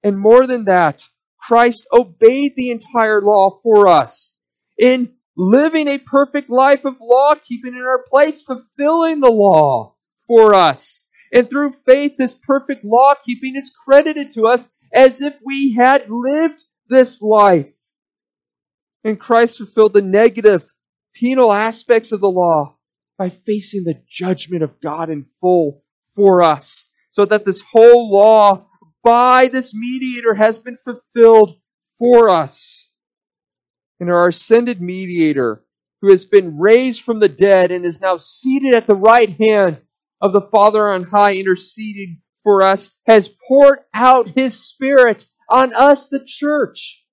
And more than that, Christ obeyed the entire law for us in living a perfect life of law keeping in our place, fulfilling the law for us. And through faith, this perfect law keeping is credited to us as if we had lived this life. And Christ fulfilled the negative, penal aspects of the law by facing the judgment of God in full for us, so that this whole law by this mediator has been fulfilled for us. And our ascended mediator, who has been raised from the dead and is now seated at the right hand of the Father on high, interceding for us, has poured out His Spirit on us, the church.